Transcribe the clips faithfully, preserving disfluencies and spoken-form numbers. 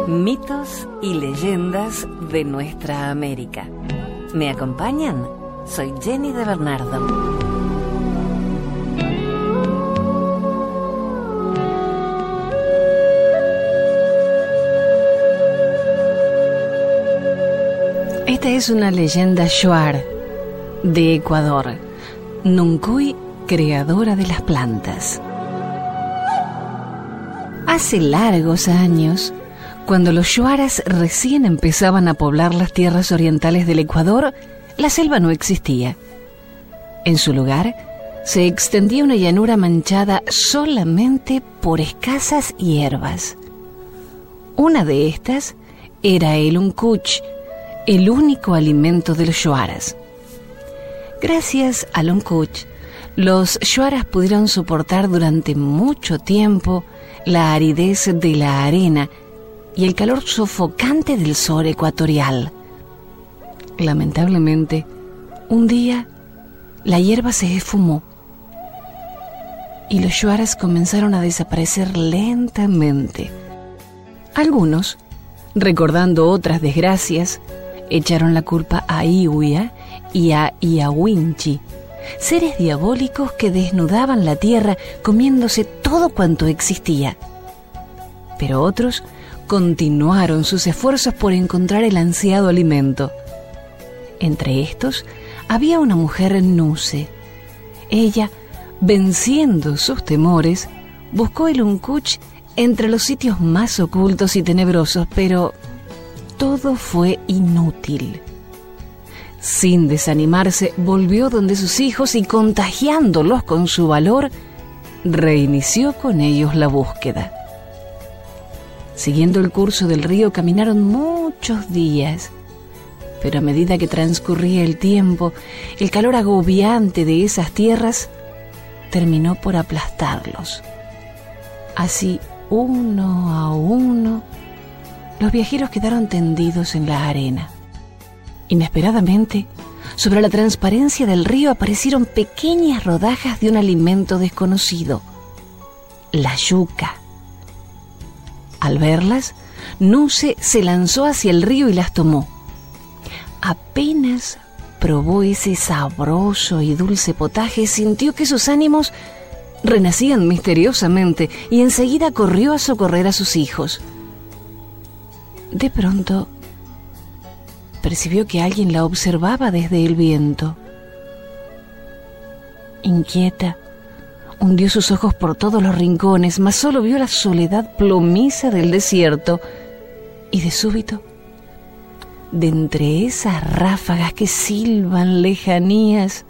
Mitos y leyendas de nuestra América. ¿Me acompañan? Soy Jenny de Bernardo. Esta es una leyenda shuar de Ecuador. Nuncuy, creadora de las plantas. Hace largos años, cuando los shuaras recién empezaban a poblar las tierras orientales del Ecuador, la selva no existía. En su lugar, se extendía una llanura manchada solamente por escasas hierbas. Una de estas era el uncuch, el único alimento de los shuaras. Gracias al uncuch, los shuaras pudieron soportar durante mucho tiempo la aridez de la arena y el calor sofocante del sol ecuatorial. Lamentablemente, un día la hierba se esfumó y los shuaras comenzaron a desaparecer lentamente. Algunos, recordando otras desgracias, echaron la culpa a Iwia y a Iawinchi, seres diabólicos que desnudaban la tierra comiéndose todo cuanto existía. Pero otros continuaron sus esfuerzos por encontrar el ansiado alimento. Entre estos había una mujer Nuse. Ella, venciendo sus temores, buscó el uncuch entre los sitios más ocultos y tenebrosos, pero todo fue inútil. Sin desanimarse, volvió donde sus hijos y, contagiándolos con su valor, reinició con ellos la búsqueda. Siguiendo el curso del río, caminaron muchos días, pero a medida que transcurría el tiempo, el calor agobiante de esas tierras terminó por aplastarlos. Así, uno a uno, los viajeros quedaron tendidos en la arena. Inesperadamente, sobre la transparencia del río aparecieron pequeñas rodajas de un alimento desconocido, la yuca. Al verlas, Nuse se lanzó hacia el río y las tomó. Apenas probó ese sabroso y dulce potaje, sintió que sus ánimos renacían misteriosamente y enseguida corrió a socorrer a sus hijos. De pronto, percibió que alguien la observaba desde el viento. Inquieta, hundió sus ojos por todos los rincones, mas solo vio la soledad plomiza del desierto, y de súbito, de entre esas ráfagas que silban lejanías,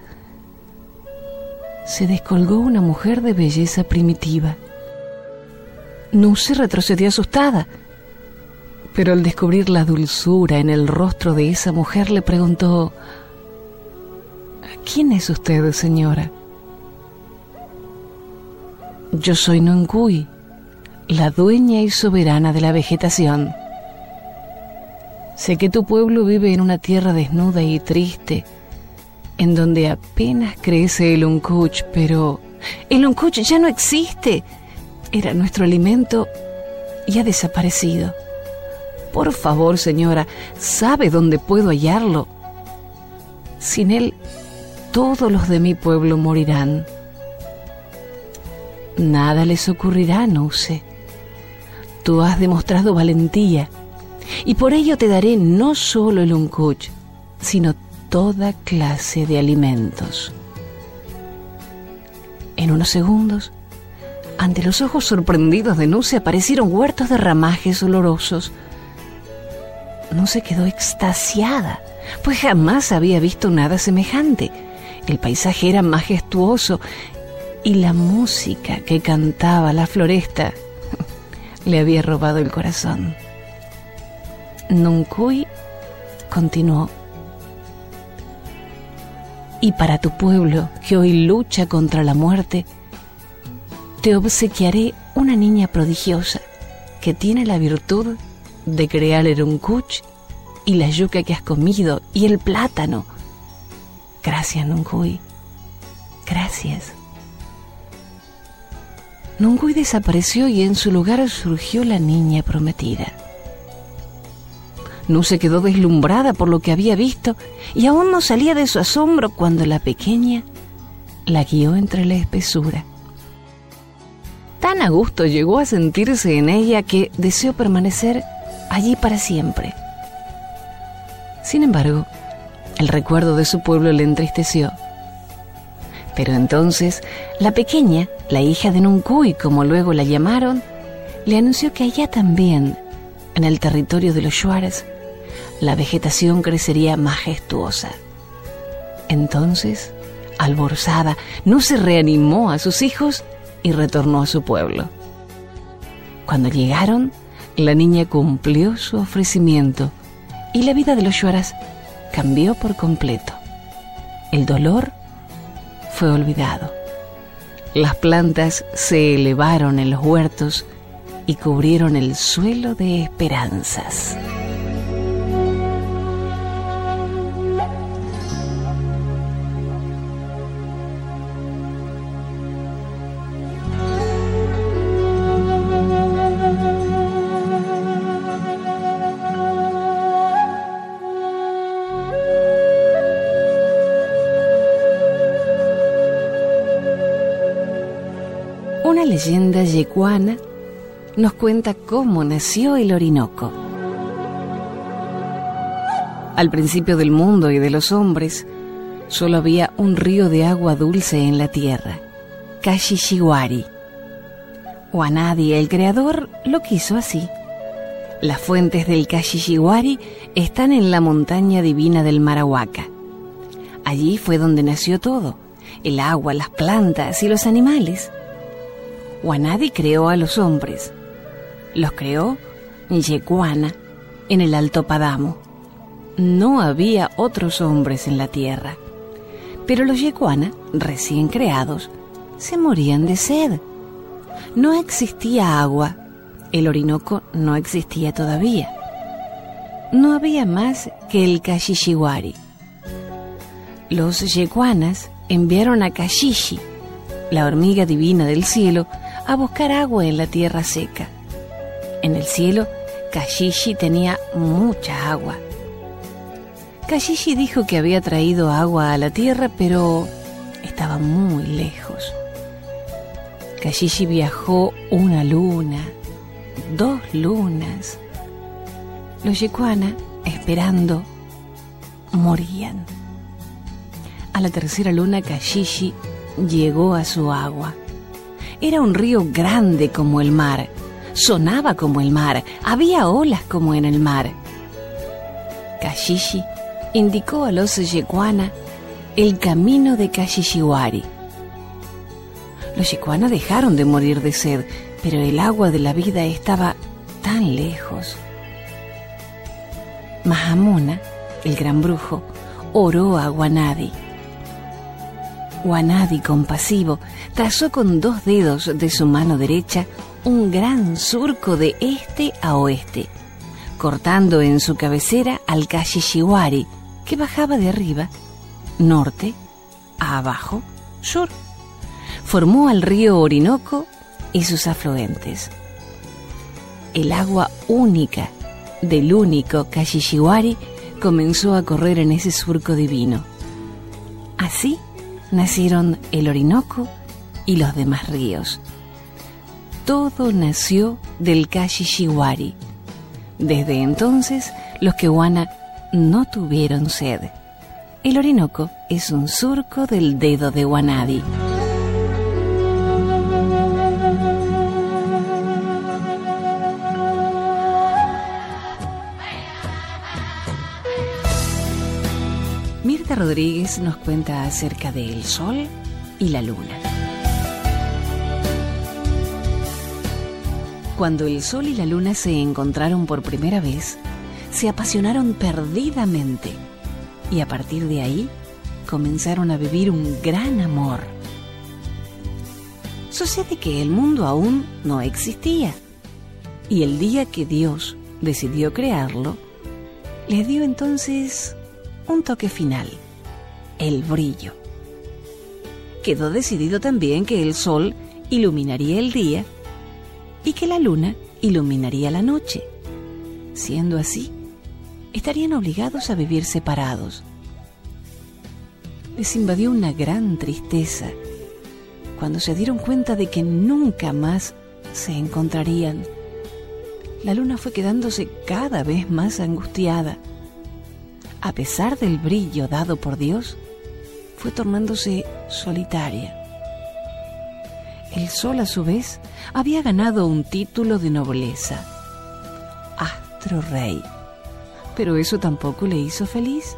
se descolgó una mujer de belleza primitiva. Nuse retrocedió asustada, pero al descubrir la dulzura en el rostro de esa mujer le preguntó: ¿quién es usted, señora? Yo soy Nuncuy, la dueña y soberana de la vegetación. Sé que tu pueblo vive en una tierra desnuda y triste, en donde apenas crece el uncuch, pero el uncuch ya no existe. Era nuestro alimento y ha desaparecido. Por favor, señora, ¿sabe dónde puedo hallarlo? Sin él, todos los de mi pueblo morirán. Nada les ocurrirá, Nuse. Tú has demostrado valentía, y por ello te daré no solo el uncuch, sino toda clase de alimentos. En unos segundos, ante los ojos sorprendidos de Nuse aparecieron huertos de ramajes olorosos. Nuse quedó extasiada, pues jamás había visto nada semejante. El paisaje era majestuoso y la música que cantaba la floresta le había robado el corazón. Nuncuy continuó: y para tu pueblo, que hoy lucha contra la muerte, te obsequiaré una niña prodigiosa que tiene la virtud de crear el uncuch y la yuca que has comido y el plátano. Gracias, Nuncuy. Gracias. Nuncuy desapareció y en su lugar surgió la niña prometida. Nu se quedó deslumbrada por lo que había visto y aún no salía de su asombro cuando la pequeña la guió entre la espesura. Tan a gusto llegó a sentirse en ella que deseó permanecer allí para siempre. Sin embargo, el recuerdo de su pueblo le entristeció. Pero entonces, la pequeña, la hija de Nuncuy, como luego la llamaron, le anunció que allá también, en el territorio de los Shuaras, la vegetación crecería majestuosa. Entonces, alborozada, Nu se reanimó a sus hijos y retornó a su pueblo. Cuando llegaron, la niña cumplió su ofrecimiento y la vida de los Shuaras cambió por completo. El dolor fue olvidado. Las plantas se elevaron en los huertos y cubrieron el suelo de esperanzas. Una leyenda yecuana nos cuenta cómo nació el Orinoco. Al principio del mundo y de los hombres, solo había un río de agua dulce en la tierra, Caxixihuari. Huanadi, el creador, lo quiso así. Las fuentes del Caxixihuari están en la montaña divina del Marahuaca. Allí fue donde nació todo, el agua, las plantas y los animales. Huanadi creó a los hombres. Los creó Yecuana en el Alto Padamo. No había otros hombres en la tierra. Pero los Yecuana, recién creados, se morían de sed. No existía agua. El Orinoco no existía todavía. No había más que el Caxixihuari. Los Yecuanas enviaron a Caxishi, la hormiga divina del cielo, a buscar agua en la tierra seca. En el cielo, Caxishi tenía mucha agua. Caxishi dijo que había traído agua a la tierra, pero estaba muy lejos. Caxishi viajó una luna, dos lunas. Los Yecuana, esperando, morían. A la tercera luna, Caxishi llegó a su agua. Era un río grande como el mar, sonaba como el mar, había olas como en el mar. Caxishi indicó a los Yecuana el camino de Caxixihuari. Los Yecuana dejaron de morir de sed, pero el agua de la vida estaba tan lejos. Mahamona, el gran brujo, oró a Huanadi. Huanadi, compasivo, trazó con dos dedos de su mano derecha un gran surco de este a oeste, cortando en su cabecera al Caxixihuari, que bajaba de arriba, norte, a abajo, sur. Formó al río Orinoco y sus afluentes. El agua única del único Caxixihuari comenzó a correr en ese surco divino. Así nacieron el Orinoco y los demás ríos. Todo nació del Caxixihuari. Desde entonces, los Quehuana no tuvieron sed. El Orinoco es un surco del dedo de Huanadi. Mirta Rodríguez nos cuenta acerca del sol y la luna. Cuando el sol y la luna se encontraron por primera vez, se apasionaron perdidamente y a partir de ahí comenzaron a vivir un gran amor. Sucede que el mundo aún no existía y el día que Dios decidió crearlo, le dio entonces un toque final, el brillo. Quedó decidido también que el sol iluminaría el día y que la luna iluminaría la noche. Siendo así, estarían obligados a vivir separados. Les invadió una gran tristeza cuando se dieron cuenta de que nunca más se encontrarían. La luna fue quedándose cada vez más angustiada. A pesar del brillo dado por Dios, fue tornándose solitaria. El sol, a su vez, había ganado un título de nobleza, astro rey, pero eso tampoco le hizo feliz.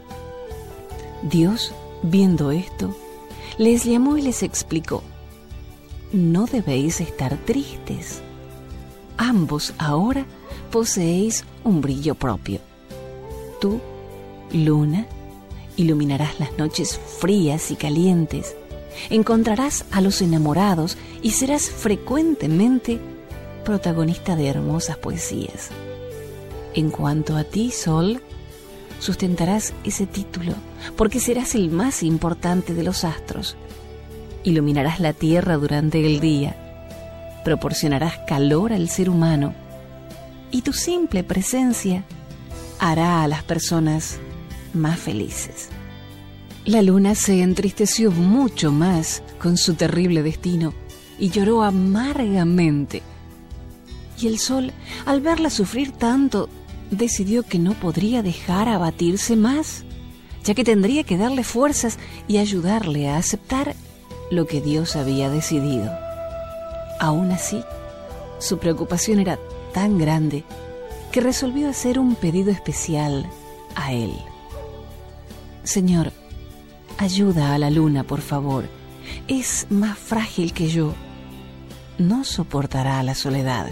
Dios, viendo esto, les llamó y les explicó: no debéis estar tristes. Ambos ahora poseéis un brillo propio. Tú, luna, iluminarás las noches frías y calientes, encontrarás a los enamorados y serás frecuentemente protagonista de hermosas poesías. En cuanto a ti, sol, sustentarás ese título porque serás el más importante de los astros. Iluminarás la tierra durante el día, proporcionarás calor al ser humano y tu simple presencia hará a las personas más felices. La luna se entristeció mucho más con su terrible destino y lloró amargamente. Y el sol, al verla sufrir tanto, decidió que no podría dejar abatirse más, ya que tendría que darle fuerzas y ayudarle a aceptar lo que Dios había decidido. Aún así, su preocupación era tan grande que resolvió hacer un pedido especial a él. Señor, ayuda a la luna, por favor. Es más frágil que yo. No soportará la soledad.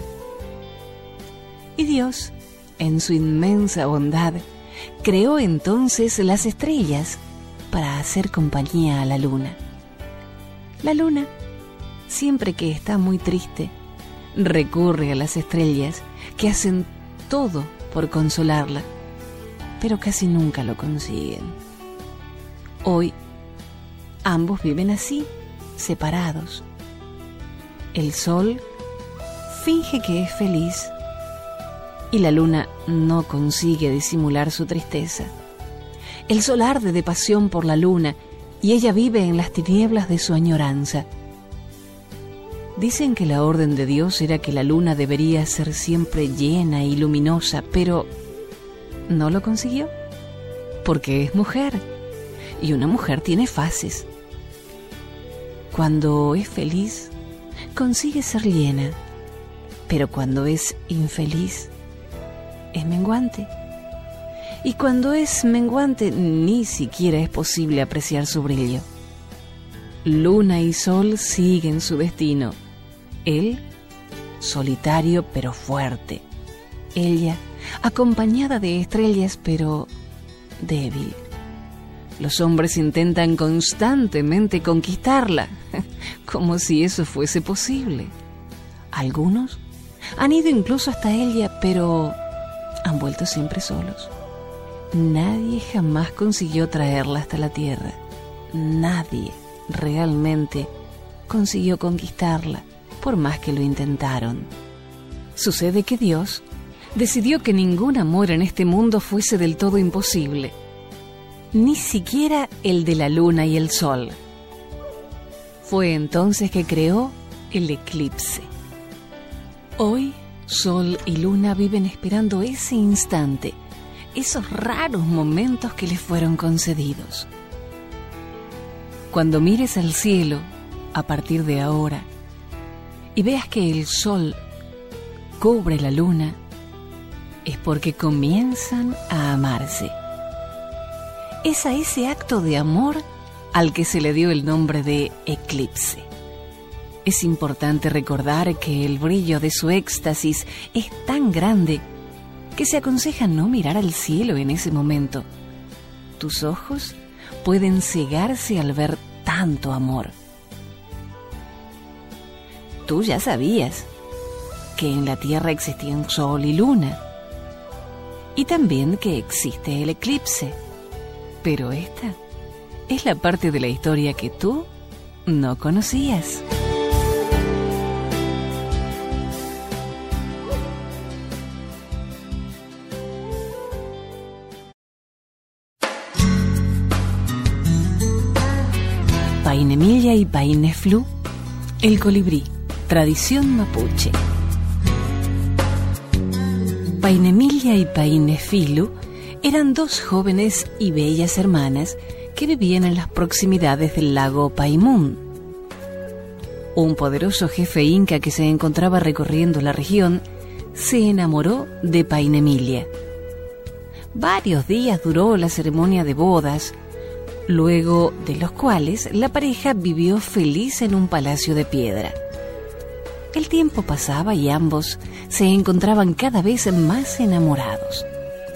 Y Dios, en su inmensa bondad, creó entonces las estrellas para hacer compañía a la luna. La luna, siempre que está muy triste, recurre a las estrellas que hacen todo por consolarla, pero casi nunca lo consiguen. Hoy, ambos viven así, separados. El sol finge que es feliz y la luna no consigue disimular su tristeza. El sol arde de pasión por la luna y ella vive en las tinieblas de su añoranza. Dicen que la orden de Dios era que la luna debería ser siempre llena y luminosa, pero no lo consiguió, porque es mujer, y una mujer tiene fases. Cuando es feliz, consigue ser llena, pero cuando es infeliz, es menguante. Y cuando es menguante, ni siquiera es posible apreciar su brillo. Luna y sol siguen su destino. Él, solitario pero fuerte. Ella, acompañada de estrellas pero débil. Los hombres intentan constantemente conquistarla, como si eso fuese posible. Algunos han ido incluso hasta ella, pero han vuelto siempre solos. Nadie jamás consiguió traerla hasta la tierra. Nadie realmente consiguió conquistarla, por más que lo intentaron. Sucede que Dios decidió que ningún amor en este mundo fuese del todo imposible, ni siquiera el de la luna y el sol. Fue entonces que creó el eclipse. Hoy, sol y luna viven esperando ese instante, esos raros momentos que les fueron concedidos. Cuando mires al cielo, a partir de ahora, y veas que el sol cubre la luna, es porque comienzan a amarse. Es a ese acto de amor al que se le dio el nombre de eclipse. Es importante recordar que el brillo de su éxtasis es tan grande que se aconseja no mirar al cielo en ese momento. Tus ojos pueden cegarse al ver tanto amor. Tú ya sabías que en la Tierra existían sol y luna, y también que existe el eclipse, pero esta es la parte de la historia que tú no conocías. Painemilla y Paineflú, el colibrí, tradición mapuche. Painemilla y Paineflú eran dos jóvenes y bellas hermanas que vivían en las proximidades del lago Paimún. Un poderoso jefe inca que se encontraba recorriendo la región se enamoró de Painemilla. Varios días duró la ceremonia de bodas, luego de los cuales la pareja vivió feliz en un palacio de piedra. El tiempo pasaba y ambos se encontraban cada vez más enamorados.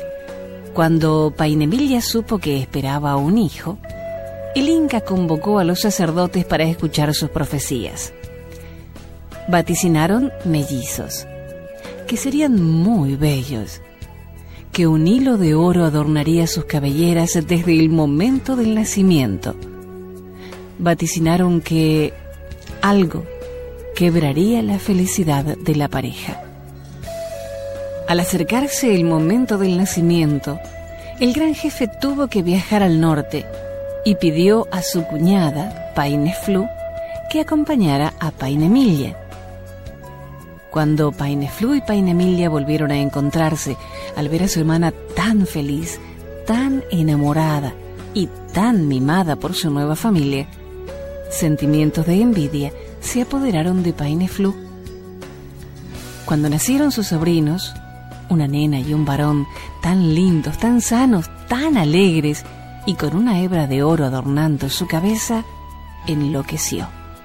Cuando Painemilla supo que esperaba un hijo, el Inca convocó a los sacerdotes para escuchar sus profecías. Vaticinaron mellizos, que serían muy bellos, que un hilo de oro adornaría sus cabelleras desde el momento del nacimiento. Vaticinaron que algo quebraría la felicidad de la pareja. Al acercarse el momento del nacimiento, el gran jefe tuvo que viajar al norte y pidió a su cuñada, Paineflú, que acompañara a Painemilla. Cuando Paineflú y Painemilla volvieron a encontrarse al ver a su hermana tan feliz, tan enamorada y tan mimada por su nueva familia, sentimientos de envidia se apoderaron de Paineflú. Cuando nacieron sus sobrinos, una nena y un varón tan lindos, tan sanos, tan alegres y con una hebra de oro adornando su cabeza, enloqueció.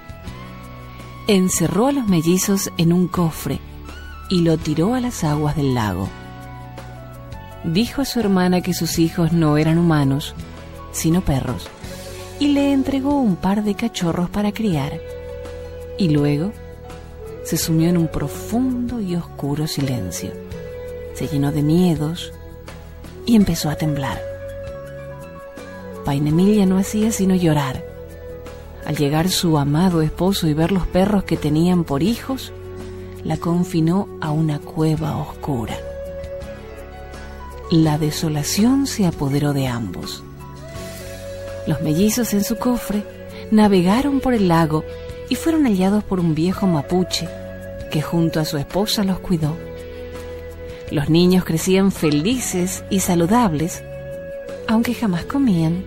Encerró a los mellizos en un cofre y lo tiró a las aguas del lago. Dijo a su hermana que sus hijos no eran humanos, sino perros, y le entregó un par de cachorros para criar. Y luego se sumió en un profundo y oscuro silencio. Se llenó de miedos y empezó a temblar. Painemilla no hacía sino llorar. Al llegar su amado esposo y ver los perros que tenían por hijos, la confinó a una cueva oscura. La desolación se apoderó de ambos. Los mellizos en su cofre navegaron por el lago y fueron hallados por un viejo mapuche que junto a su esposa los cuidó. Los niños crecían felices y saludables, aunque jamás comían.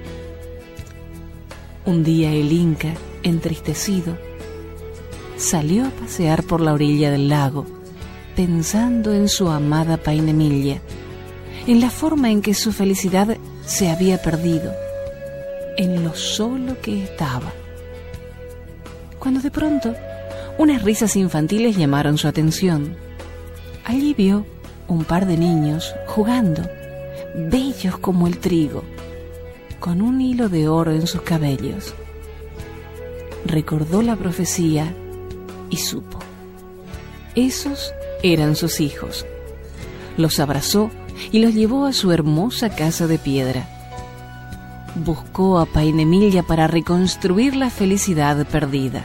Un día el Inca, entristecido, salió a pasear por la orilla del lago, pensando en su amada Painemilla, en la forma en que su felicidad se había perdido, en lo solo que estaba. Cuando de pronto unas risas infantiles llamaron su atención. Allí vio un par de niños jugando, bellos como el trigo, con un hilo de oro en sus cabellos. Recordó la profecía y supo. Esos eran sus hijos. Los abrazó y los llevó a su hermosa casa de piedra. Buscó a Painemilla para reconstruir la felicidad perdida.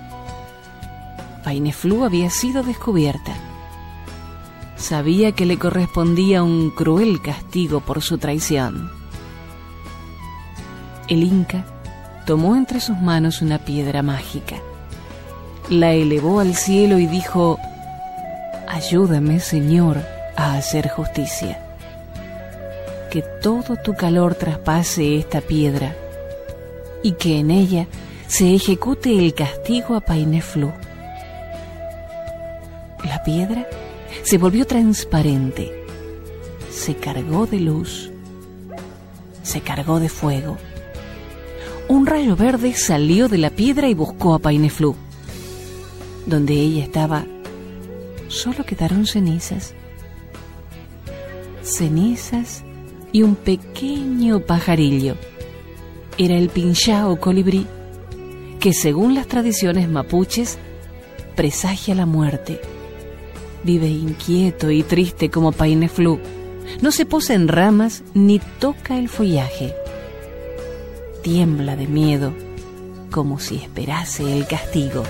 Paineflú había sido descubierta. Sabía que le correspondía un cruel castigo por su traición. El Inca tomó entre sus manos una piedra mágica, la elevó al cielo y dijo: «Ayúdame, Señor, a hacer justicia. Que todo tu calor traspase esta piedra y que en ella se ejecute el castigo a Paineflú». La piedra se volvió transparente, se cargó de luz, se cargó de fuego. Un rayo verde salió de la piedra y buscó a Paineflú. Donde ella estaba, solo quedaron cenizas. Cenizas y un pequeño pajarillo. Era el pinchá o colibrí, que según las tradiciones mapuches, presagia la muerte. Vive inquieto y triste como Paineflú. No se posa en ramas ni toca el follaje. Tiembla de miedo, como si esperase el castigo.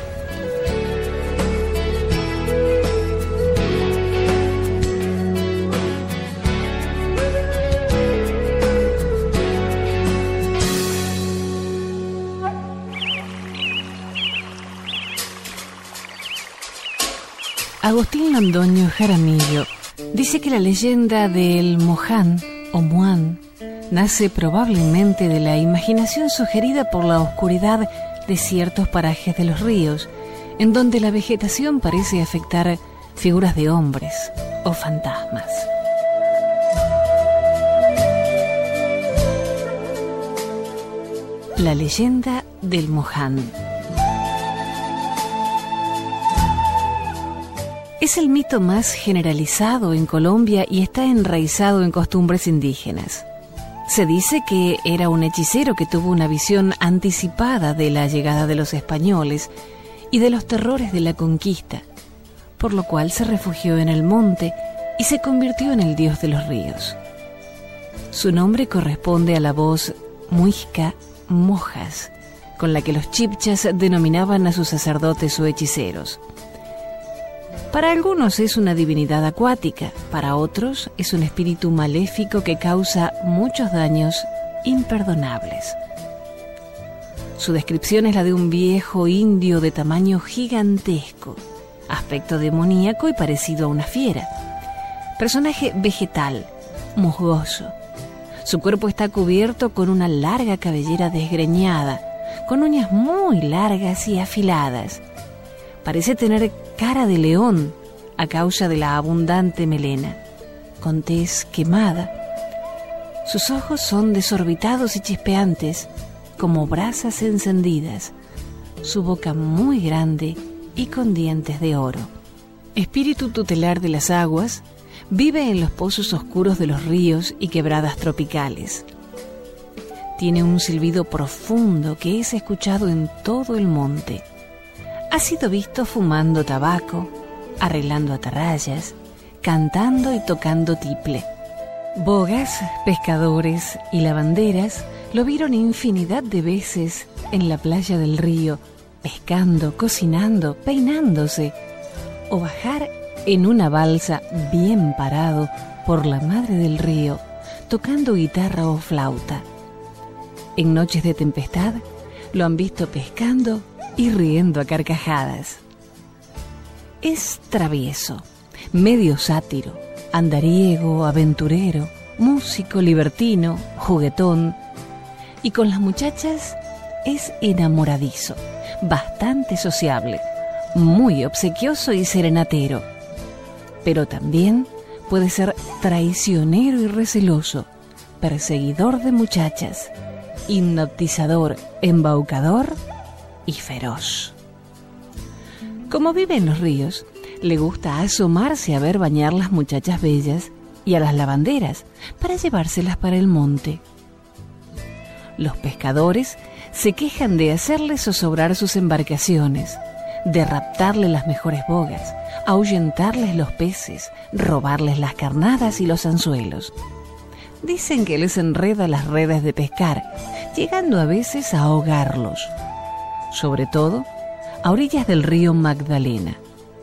Agustín Londoño Jaramillo dice que la leyenda del Moján o Muán nace probablemente de la imaginación sugerida por la oscuridad de ciertos parajes de los ríos, en donde la vegetación parece afectar figuras de hombres o fantasmas. La leyenda del Moján. Es el mito más generalizado en Colombia y está enraizado en costumbres indígenas. Se dice que era un hechicero que tuvo una visión anticipada de la llegada de los españoles y de los terrores de la conquista, por lo cual se refugió en el monte y se convirtió en el dios de los ríos. Su nombre corresponde a la voz muisca mojas, con la que los chibchas denominaban a sus sacerdotes o hechiceros. Para algunos es una divinidad acuática, para otros es un espíritu maléfico que causa muchos daños imperdonables. Su descripción es la de un viejo indio de tamaño gigantesco, aspecto demoníaco y parecido a una fiera. Personaje vegetal, musgoso. Su cuerpo está cubierto con una larga cabellera desgreñada, con uñas muy largas y afiladas. Parece tener cara de león a causa de la abundante melena, con tez quemada. Sus ojos son desorbitados y chispeantes, como brasas encendidas. Su boca muy grande y con dientes de oro. Espíritu tutelar de las aguas, vive en los pozos oscuros de los ríos y quebradas tropicales. Tiene un silbido profundo que es escuchado en todo el monte. Ha sido visto fumando tabaco, arreglando atarrayas, cantando y tocando tiple. Bogas, pescadores y lavanderas lo vieron infinidad de veces en la playa del río, pescando, cocinando, peinándose, o bajar en una balsa bien parado por la madre del río, tocando guitarra o flauta. En noches de tempestad lo han visto pescando y riendo a carcajadas. Es travieso, medio sátiro, andariego, aventurero, músico, libertino, juguetón, y con las muchachas es enamoradizo, bastante sociable, muy obsequioso y serenatero, pero también puede ser traicionero y receloso, perseguidor de muchachas, hipnotizador, embaucador y feroz. Como vive en los ríos, le gusta asomarse a ver bañar las muchachas bellas y a las lavanderas para llevárselas para el monte. Los pescadores se quejan de hacerle zozobrar sus embarcaciones, de raptarle las mejores bogas, ahuyentarles los peces, robarles las carnadas y los anzuelos. Dicen que les enreda las redes de pescar, llegando a veces a ahogarlos, sobre todo a orillas del río Magdalena.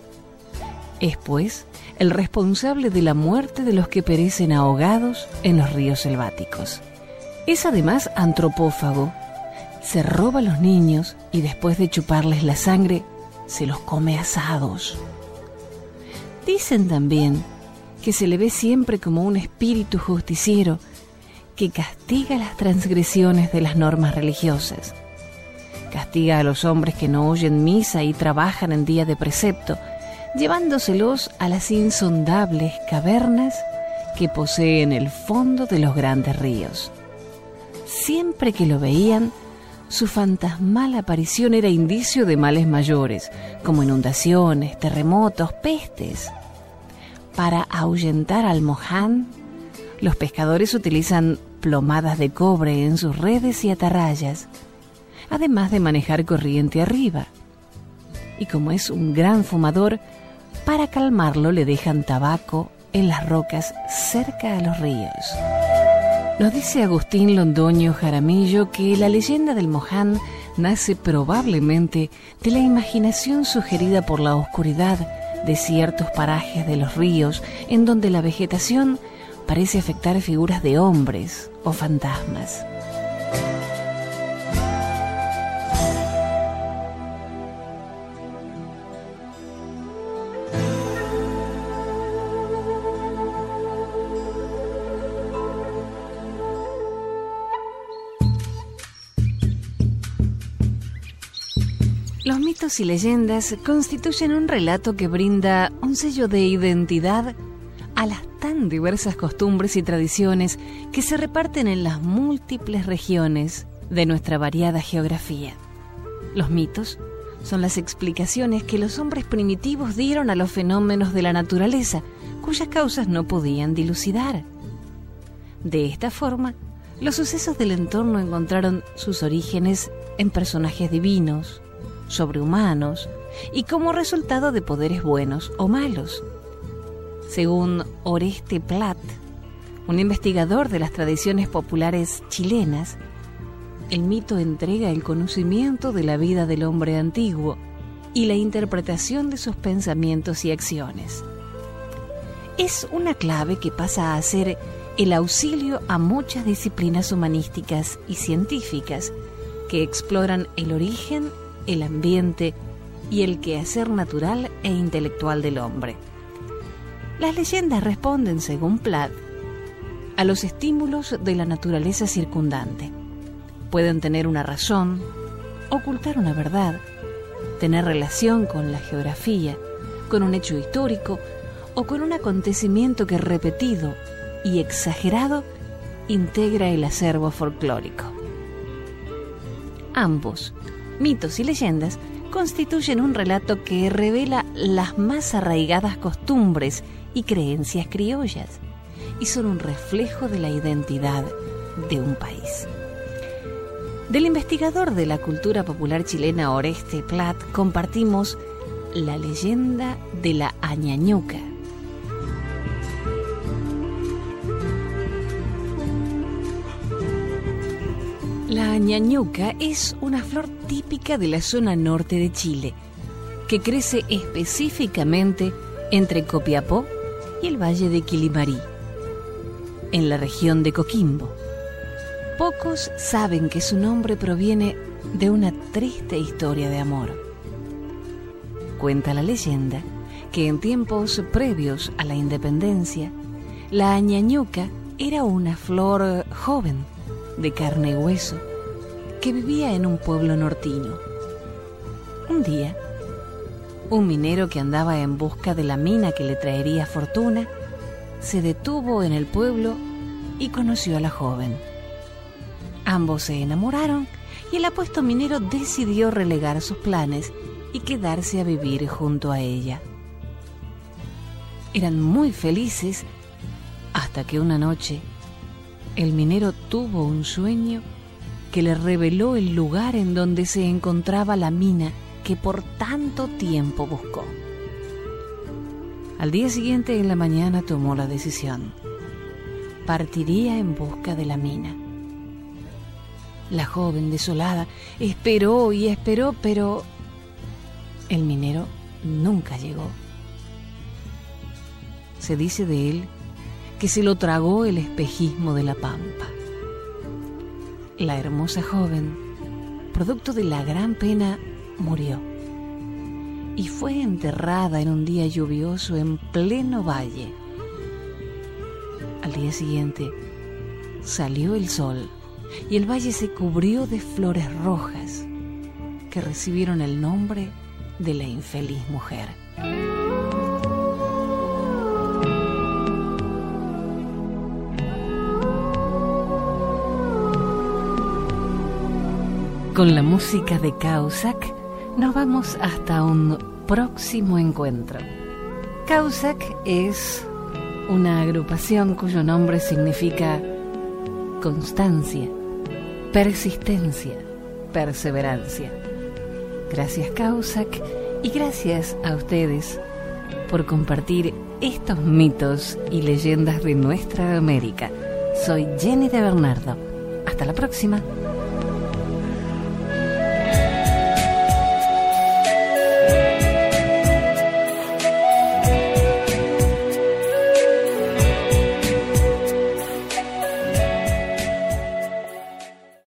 Es, pues, el responsable de la muerte de los que perecen ahogados en los ríos selváticos. Es además antropófago. Se roba a los niños y después de chuparles la sangre, se los come asados. Dicen también que se le ve siempre como un espíritu justiciero que castiga las transgresiones de las normas religiosas. Castiga a los hombres que no oyen misa y trabajan en día de precepto, llevándoselos a las insondables cavernas que poseen el fondo de los grandes ríos. Siempre que lo veían, su fantasmal aparición era indicio de males mayores, como inundaciones, terremotos, pestes. Para ahuyentar al Moján, los pescadores utilizan plomadas de cobre en sus redes y atarrayas, además de manejar corriente arriba. Y como es un gran fumador, para calmarlo le dejan tabaco en las rocas cerca a los ríos. Nos dice Agustín Londoño Jaramillo que la leyenda del Moján nace probablemente de la imaginación sugerida por la oscuridad de ciertos parajes de los ríos en donde la vegetación parece afectar figuras de hombres o fantasmas. Los mitos y leyendas constituyen un relato que brinda un sello de identidad a las tan diversas costumbres y tradiciones que se reparten en las múltiples regiones de nuestra variada geografía. Los mitos son las explicaciones que los hombres primitivos dieron a los fenómenos de la naturaleza, cuyas causas no podían dilucidar. De esta forma, los sucesos del entorno encontraron sus orígenes en personajes divinos, sobrehumanos y como resultado de poderes buenos o malos. Según Oreste Plat, un investigador de las tradiciones populares chilenas, el mito entrega el conocimiento de la vida del hombre antiguo y la interpretación de sus pensamientos y acciones. Es una clave que pasa a ser el auxilio a muchas disciplinas humanísticas y científicas que exploran el origen, el ambiente y el quehacer natural e intelectual del hombre. Las leyendas responden, según Plat, a los estímulos de la naturaleza circundante. Pueden tener una razón, ocultar una verdad, tener relación con la geografía, con un hecho histórico o con un acontecimiento que repetido y exagerado integra el acervo folclórico. Ambos, mitos y leyendas, constituyen un relato que revela las más arraigadas costumbres y creencias criollas y son un reflejo de la identidad de un país. Del investigador de la cultura popular chilena Oreste Plat compartimos la leyenda de la Añañuca. La Añañuca es una flor típica de la zona norte de Chile, que crece específicamente entre Copiapó y el valle de Quilimarí, en la región de Coquimbo. Pocos saben que su nombre proviene de una triste historia de amor. Cuenta la leyenda que en tiempos previos a la independencia, la Añañuca era una flor joven, de carne y hueso, que vivía en un pueblo nortino. Un día, un minero que andaba en busca de la mina que le traería fortuna, se detuvo en el pueblo y conoció a la joven. Ambos se enamoraron y el apuesto minero decidió relegar sus planes y quedarse a vivir junto a ella. Eran muy felices hasta que una noche el minero tuvo un sueño que le reveló el lugar en donde se encontraba la mina que por tanto tiempo buscó. Al día siguiente en la mañana tomó la decisión. Partiría en busca de la mina. La joven, desolada, esperó y esperó, pero el minero nunca llegó. Se dice de él que se lo tragó el espejismo de la pampa. La hermosa joven, producto de la gran pena, murió y fue enterrada en un día lluvioso en pleno valle. Al día siguiente salió el sol y el valle se cubrió de flores rojas que recibieron el nombre de la infeliz mujer. Con la música de Causac nos vamos hasta un próximo encuentro. Causac es una agrupación cuyo nombre significa constancia, persistencia, perseverancia. Gracias Causac y gracias a ustedes por compartir estos mitos y leyendas de nuestra América. Soy Jenny de Bernardo. Hasta la próxima.